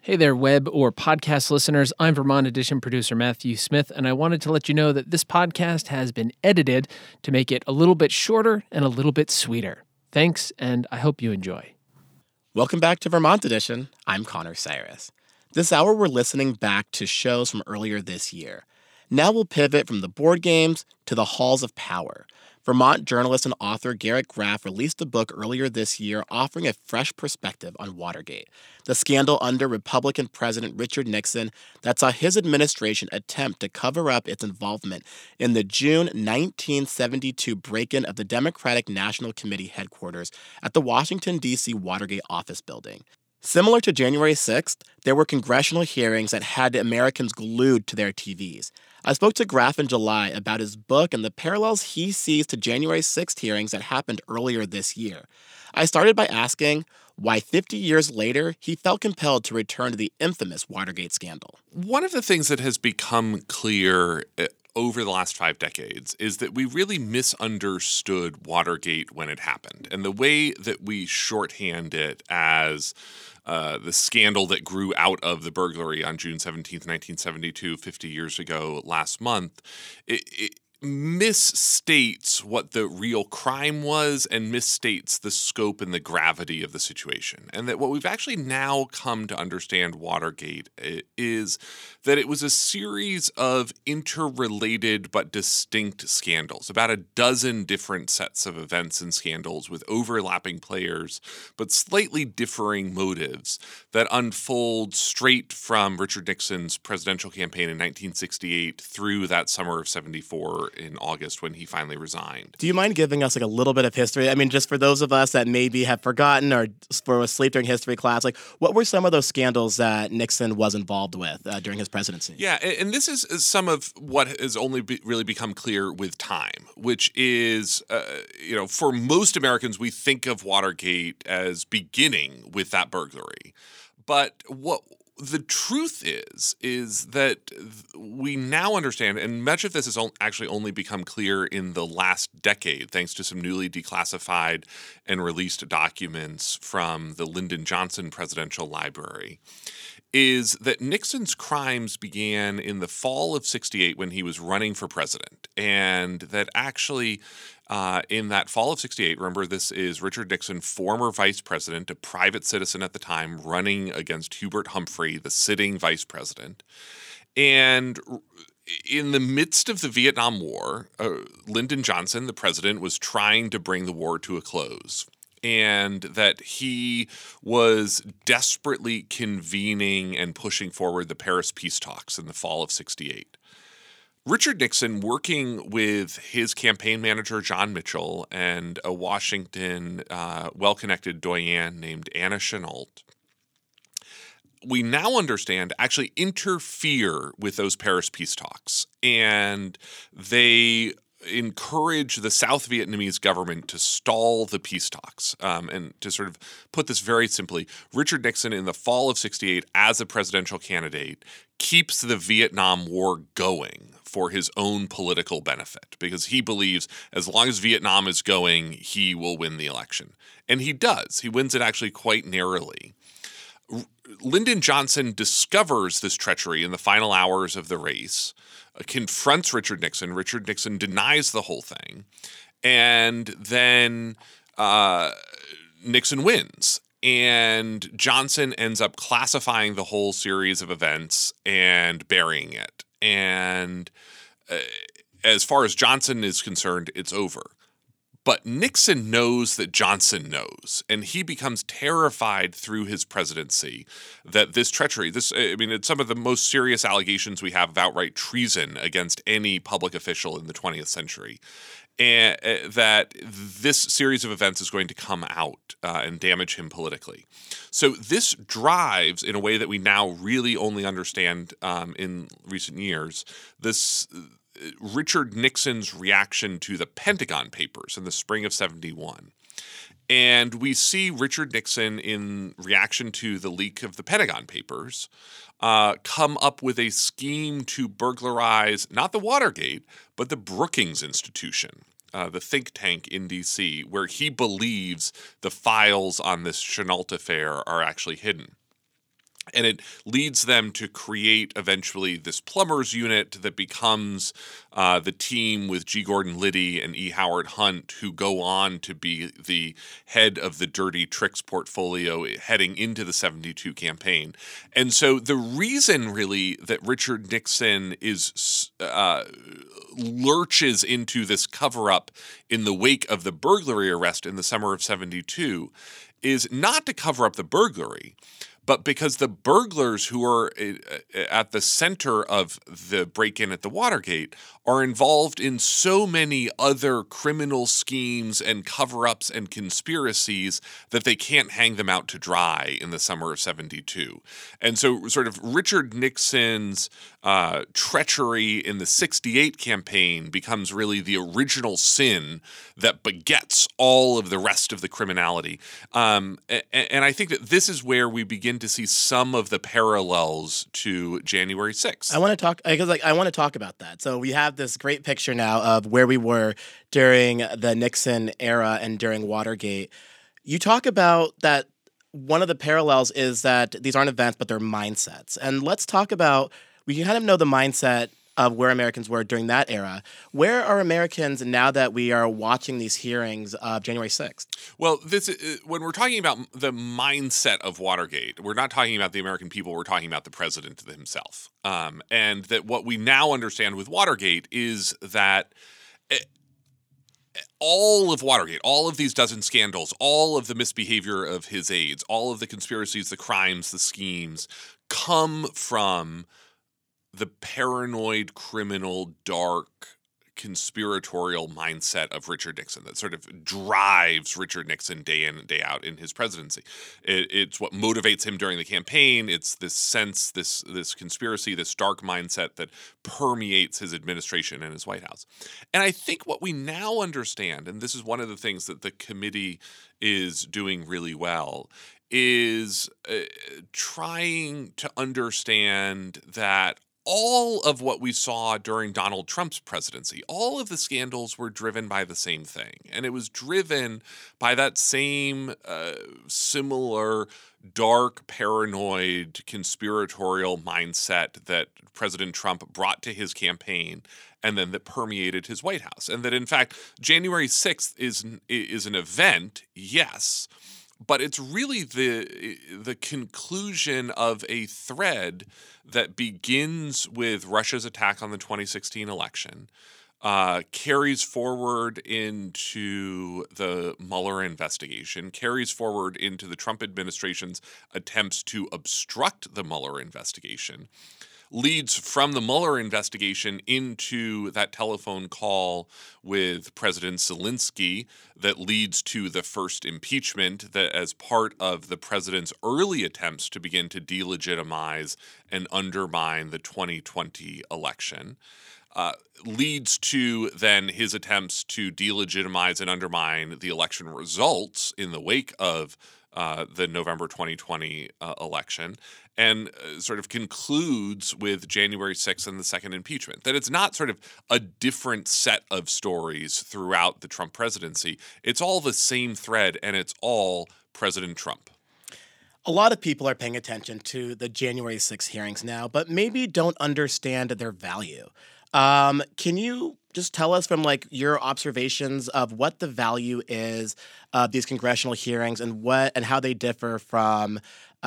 Hey there, web or podcast listeners. I'm Vermont Edition producer Matthew Smith, and I wanted to let you know that this podcast has been edited to make it a little bit shorter and a little bit sweeter. Thanks, and I hope you enjoy. Welcome back to Vermont Edition. I'm Connor Cyrus. This hour, we're listening back to shows from earlier this year. Now we'll pivot from the board games to the halls of power. Vermont journalist and author Garrett Graff released a book earlier this year offering a fresh perspective on Watergate, the scandal under Republican President Richard Nixon that saw his administration attempt to cover up its involvement in the June 1972 break-in of the Democratic National Committee headquarters at the Washington, D.C. Watergate office building. Similar to January 6th, there were congressional hearings that had Americans glued to their TVs. I spoke to Graff in July about his book and the parallels he sees to January 6th hearings that happened earlier this year. I started by asking why 50 years later he felt compelled to return to the infamous Watergate scandal. One of the things that has become clear over the last 5 decades is that we really misunderstood Watergate when it happened. And the way that we shorthand it as the scandal that grew out of the burglary on June 17th, 1972, 50 years ago last month, it misstates what the real crime was and misstates the scope and the gravity of the situation. And that what we've actually now come to understand Watergate is that it was a series of interrelated but distinct scandals, about a dozen different sets of events and scandals with overlapping players, but slightly differing motives that unfold straight from Richard Nixon's presidential campaign in 1968 through that summer of 74 in August when he finally resigned. Do you mind giving us a little bit of history? I mean, just for those of us that maybe have forgotten or were asleep during history class, what were some of those scandals that Nixon was involved with during his presidency? Yeah, and this is some of what has only really become clear with time, which is, for most Americans, we think of Watergate as beginning with that burglary. But what the truth is that we now understand, and much of this has actually only become clear in the last decade, thanks to some newly declassified and released documents from the Lyndon Johnson Presidential Library, is that Nixon's crimes began in the fall of 68 when he was running for president. And that actually, in that fall of 68, remember this is Richard Nixon, former vice president, a private citizen at the time, running against Hubert Humphrey, the sitting vice president. And in the midst of the Vietnam War, Lyndon Johnson, the president, was trying to bring the war to a close. And that he was desperately convening and pushing forward the Paris peace talks in the fall of 68. Richard Nixon, working with his campaign manager, John Mitchell, and a Washington well-connected doyen named Anna Chennault, we now understand actually interfere with those Paris peace talks. And they encourage the South Vietnamese government to stall the peace talks. And to sort of put this very simply, Richard Nixon in the fall of 68 as a presidential candidate keeps the Vietnam War going for his own political benefit because he believes as long as Vietnam is going, he will win the election. And he does. He wins it actually quite narrowly. Lyndon Johnson discovers this treachery in the final hours of the race, confronts Richard Nixon. Richard Nixon denies the whole thing. And then Nixon wins. And Johnson ends up classifying the whole series of events and burying it. And as far as Johnson is concerned, it's over. But Nixon knows that Johnson knows, and he becomes terrified through his presidency that this treachery, it's some of the most serious allegations we have of outright treason against any public official in the 20th century, and that this series of events is going to come out and damage him politically. So this drives, in a way that we now really only understand in recent years, this Richard Nixon's reaction to the Pentagon Papers in the spring of 71. And we see Richard Nixon, in reaction to the leak of the Pentagon Papers, come up with a scheme to burglarize not the Watergate, but the Brookings Institution, the think tank in D.C., where he believes the files on this Chennault affair are actually hidden. And it leads them to create eventually this plumbers unit that becomes the team with G. Gordon Liddy and E. Howard Hunt, who go on to be the head of the Dirty Tricks portfolio heading into the 72 campaign. And so the reason really that Richard Nixon is lurches into this cover-up in the wake of the burglary arrest in the summer of 72 is not to cover up the burglary, but because the burglars who are at the center of the break-in at the Watergate are involved in so many other criminal schemes and cover-ups and conspiracies that they can't hang them out to dry in the summer of 72. And so sort of Richard Nixon's treachery in the 68 campaign becomes really the original sin that begets all of the rest of the criminality. And I think that this is where we begin to see some of the parallels to January 6th. I want to talk about that. So we have this great picture now of where we were during the Nixon era and during Watergate. You talk about that one of the parallels is that these aren't events, but they're mindsets. And let's talk about, we kind of know the mindset of where Americans were during that era. Where are Americans now that we are watching these hearings of January 6th? Well, when we're talking about the mindset of Watergate, we're not talking about the American people, we're talking about the president himself. And that what we now understand with Watergate is that all of Watergate, all of these dozen scandals, all of the misbehavior of his aides, all of the conspiracies, the crimes, the schemes, come from the paranoid, criminal, dark, conspiratorial mindset of Richard Nixon that sort of drives Richard Nixon day in and day out in his presidency. It's what motivates him during the campaign. It's this sense, this conspiracy, this dark mindset that permeates his administration and his White House. And I think what we now understand, and this is one of the things that the committee is doing really well, is trying to understand that all of what we saw during Donald Trump's presidency, all of the scandals were driven by the same thing. And it was driven by that same similar dark, paranoid, conspiratorial mindset that President Trump brought to his campaign and then that permeated his White House. And that, in fact, January 6th is an event, yes, but it's really the conclusion of a thread that begins with Russia's attack on the 2016 election, carries forward into the Mueller investigation, carries forward into the Trump administration's attempts to obstruct the Mueller investigation, leads from the Mueller investigation into that telephone call with President Zelensky that leads to the first impeachment that, as part of the president's early attempts to begin to delegitimize and undermine the 2020 election, leads to then his attempts to delegitimize and undermine the election results in the wake of the November 2020 election, and sort of concludes with January 6th and the second impeachment. That it's not sort of a different set of stories throughout the Trump presidency. It's all the same thread, and it's all President Trump. A lot of people are paying attention to the January 6th hearings now, but maybe don't understand their value. Can you just tell us from your observations of what the value is of these congressional hearings and how they differ from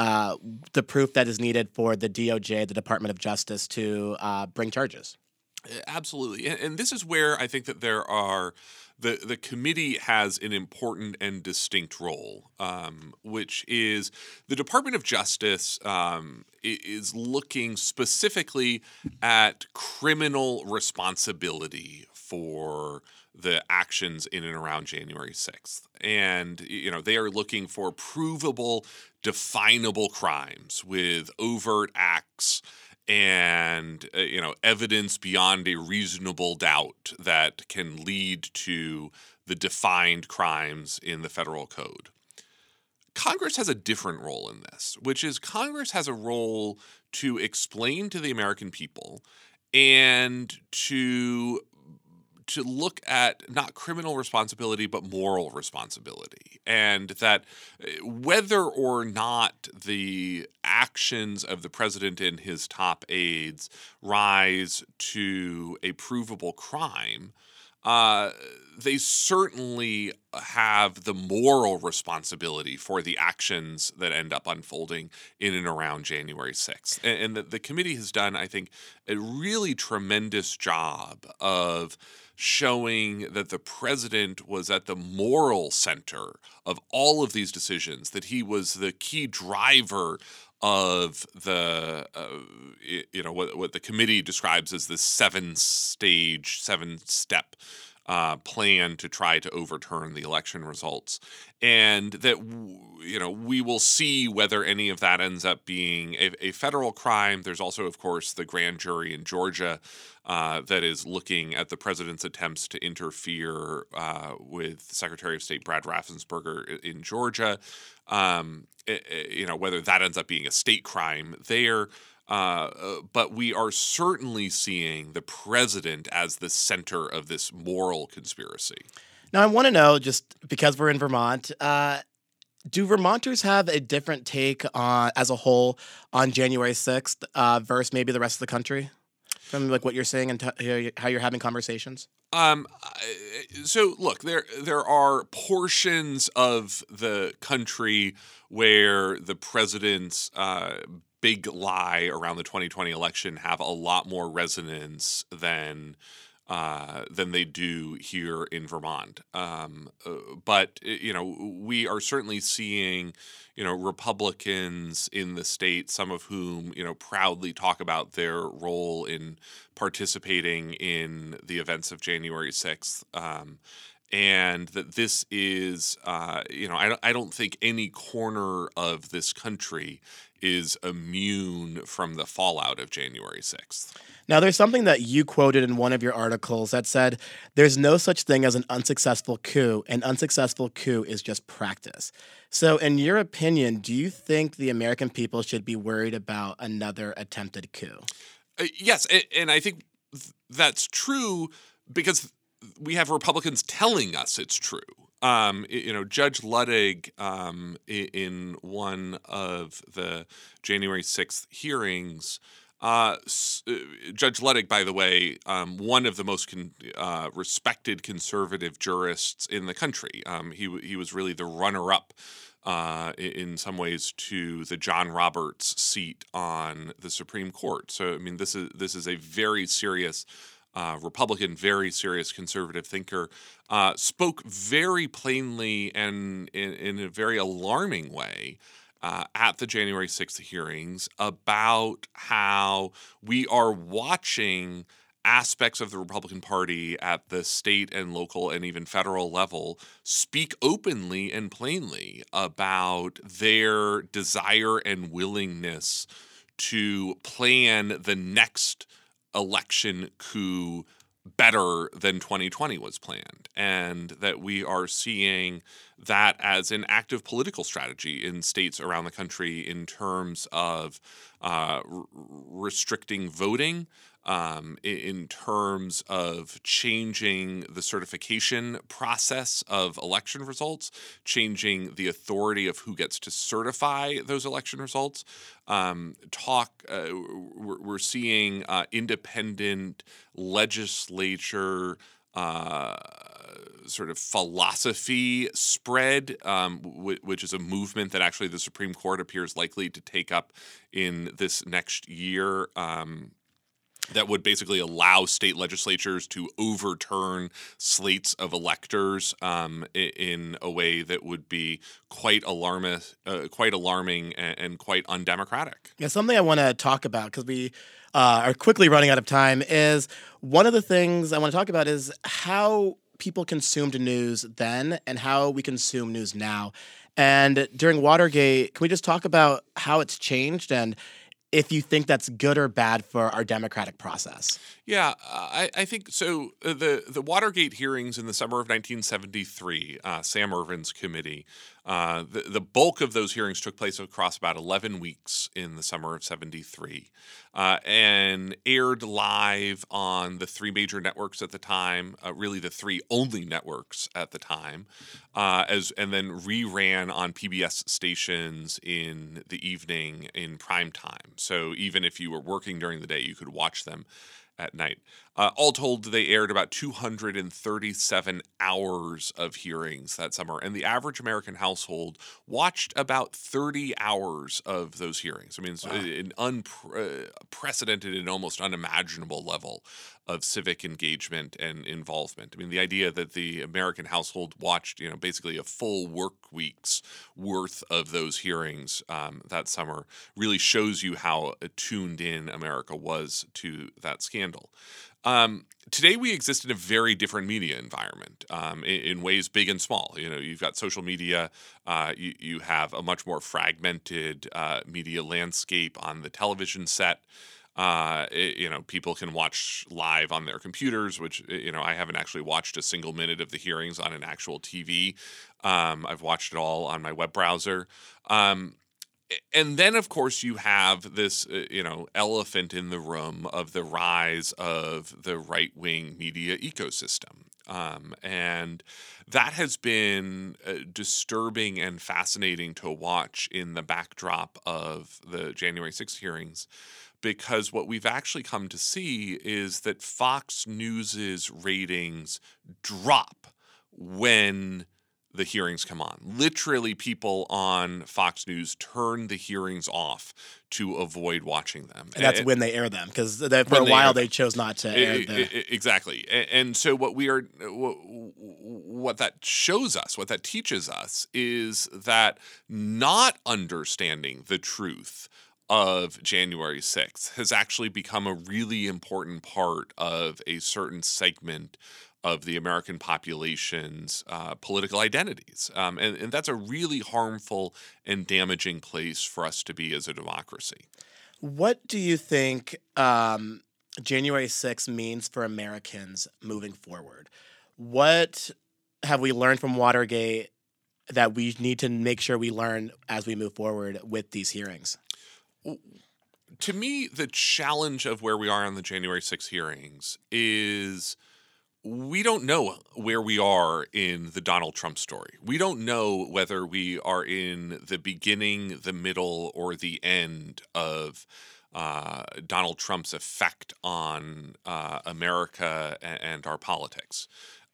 the proof that is needed for the DOJ, the Department of Justice, to bring charges? Absolutely. And this is where I think that there are the committee has an important and distinct role, which is the Department of Justice is looking specifically at criminal responsibility for the actions in and around January 6th. And, they are looking for provable, definable crimes with overt acts and evidence beyond a reasonable doubt that can lead to the defined crimes in the federal code. Congress has a different role in this, which is Congress has a role to explain to the American people and to to look at not criminal responsibility, but moral responsibility. And that whether or not the actions of the president and his top aides rise to a provable crime, they certainly have the moral responsibility for the actions that end up unfolding in and around January 6th. And the committee has done, I think, a really tremendous job of showing that the president was at the moral center of all of these decisions, that he was the key driver of the, what the committee describes as the seven-step plan to try to overturn the election results. And that, we will see whether any of that ends up being a federal crime. There's also, of course, the grand jury in Georgia that is looking at the president's attempts to interfere with Secretary of State Brad Raffensperger in Georgia. Whether that ends up being a state crime there. But we are certainly seeing the president as the center of this moral conspiracy. Now, I want to know, just because we're in Vermont, do Vermonters have a different take as a whole on January 6th versus maybe the rest of the country? From like what you're saying and how you're having conversations? So look, there are portions of the country where the president's big lie around the 2020 election have a lot more resonance than they do here in Vermont. But we are certainly seeing, Republicans in the state, some of whom, proudly talk about their role in participating in the events of January 6th. And that this is, I don't think any corner of this country is immune from the fallout of January 6th. Now, there's something that you quoted in one of your articles that said, there's no such thing as an unsuccessful coup. An unsuccessful coup is just practice. So in your opinion, do you think the American people should be worried about another attempted coup? Yes, and I think that's true because we have Republicans telling us it's true. Judge Luttig, in one of the January 6th hearings, Judge Luttig, by the way, one of the most respected conservative jurists in the country. He was really the runner-up in some ways to the John Roberts seat on the Supreme Court. So, I mean, this is a very serious Republican, very serious conservative thinker, spoke very plainly and in a very alarming way at the January 6th hearings about how we are watching aspects of the Republican Party at the state and local and even federal level speak openly and plainly about their desire and willingness to plan the next election coup better than 2020 was planned, and that we are seeing that as an active political strategy in states around the country in terms of restricting voting, in terms of changing the certification process of election results, changing the authority of who gets to certify those election results. We're seeing independent legislature sort of philosophy spread, which is a movement that actually the Supreme Court appears likely to take up in this next year. That would basically allow state legislatures to overturn slates of electors in a way that would be quite alarming and quite undemocratic. Yeah, something I want to talk about, because we are quickly running out of time, is one of the things I want to talk about is how people consumed news then and how we consume news now. And during Watergate, can we just talk about how it's changed and if you think that's good or bad for our democratic process? Yeah, I think so. The Watergate hearings in the summer of 1973, Sam Ervin's committee The bulk of those hearings took place across about 11 weeks in the summer of '73, and aired live on the three major networks at the time, really the three only networks at the time, and then reran on PBS stations in the evening in prime time. So even if you were working during the day, you could watch them at night. All told, they aired about 237 hours of hearings that summer, and the average American household watched about 30 hours of those hearings. I mean, it's an unprecedented and almost unimaginable level of civic engagement and involvement. I mean, the idea that the American household watched, basically a full work week's worth of those hearings that summer really shows you how tuned in America was to that scandal. Today we exist in a very different media environment in ways big and small. You've got social media. You have a much more fragmented media landscape on the television set. People can watch live on their computers, which, I haven't actually watched a single minute of the hearings on an actual TV. I've watched it all on my web browser. And then, of course, you have this, elephant in the room of the rise of the right-wing media ecosystem. And that has been disturbing and fascinating to watch in the backdrop of the January 6th hearings, because what we've actually come to see is that Fox News's ratings drop when the hearings come on. Literally, people on Fox News turn the hearings off to avoid watching them. And that's when they air them, because for a while they chose not to air them. Exactly. And so what that shows us, what that teaches us, is that not understanding the truth of January 6th has actually become a really important part of a certain segment of the American population's political identities. And that's a really harmful and damaging place for us to be as a democracy. What do you think January 6th means for Americans moving forward? What have we learned from Watergate that we need to make sure we learn as we move forward with these hearings? To me, the challenge of where we are on the January 6th hearings is we don't know where we are in the Donald Trump story. We don't know whether we are in the beginning, the middle, or the end of Donald Trump's effect on America and our politics.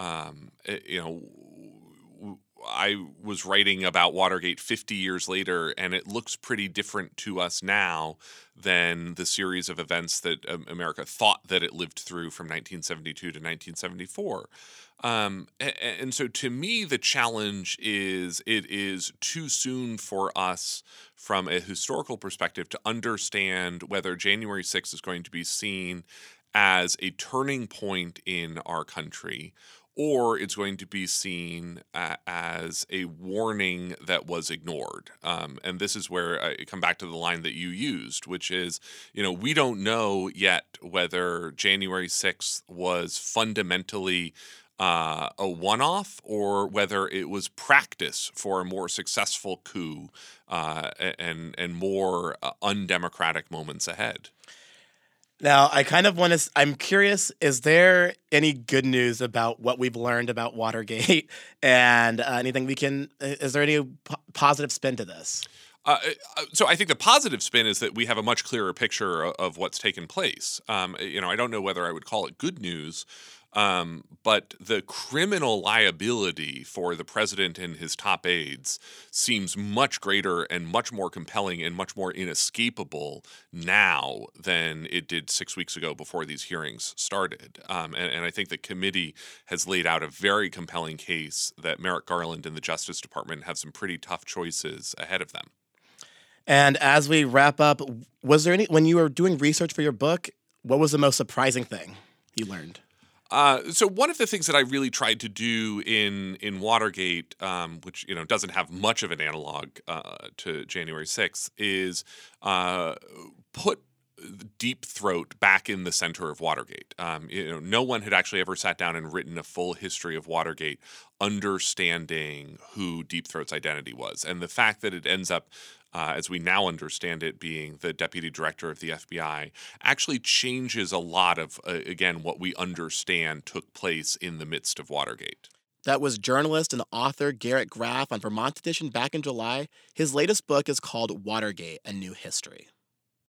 I was writing about Watergate 50 years later, and it looks pretty different to us now than the series of events that America thought that it lived through from 1972 to 1974. And so to me, the challenge is it is too soon for us from a historical perspective to understand whether January 6th is going to be seen as a turning point in our country, or it's going to be seen as a warning that was ignored. And this is where I come back to the line that you used, which is, we don't know yet whether January 6th was fundamentally a one-off or whether it was practice for a more successful coup and more undemocratic moments ahead. Now, I'm curious, is there any good news about what we've learned about Watergate and is there any positive spin to this? So I think the positive spin is that we have a much clearer picture of what's taken place. I don't know whether I would call it good news, but the criminal liability for the president and his top aides seems much greater and much more compelling and much more inescapable now than it did 6 weeks ago before these hearings started. And I think the committee has laid out a very compelling case that Merrick Garland and the Justice Department have some pretty tough choices ahead of them. And as we wrap up, when you were doing research for your book, what was the most surprising thing you learned? So one of the things that I really tried to do in Watergate, which doesn't have much of an analog to January 6th, is put Deep Throat back in the center of Watergate. No one had actually ever sat down and written a full history of Watergate, understanding who Deep Throat's identity was. And the fact that it ends up, as we now understand it, being the deputy director of the FBI, actually changes a lot of, again, what we understand took place in the midst of Watergate. That was journalist and author Garrett Graff on Vermont Edition back in July. His latest book is called Watergate, A New History.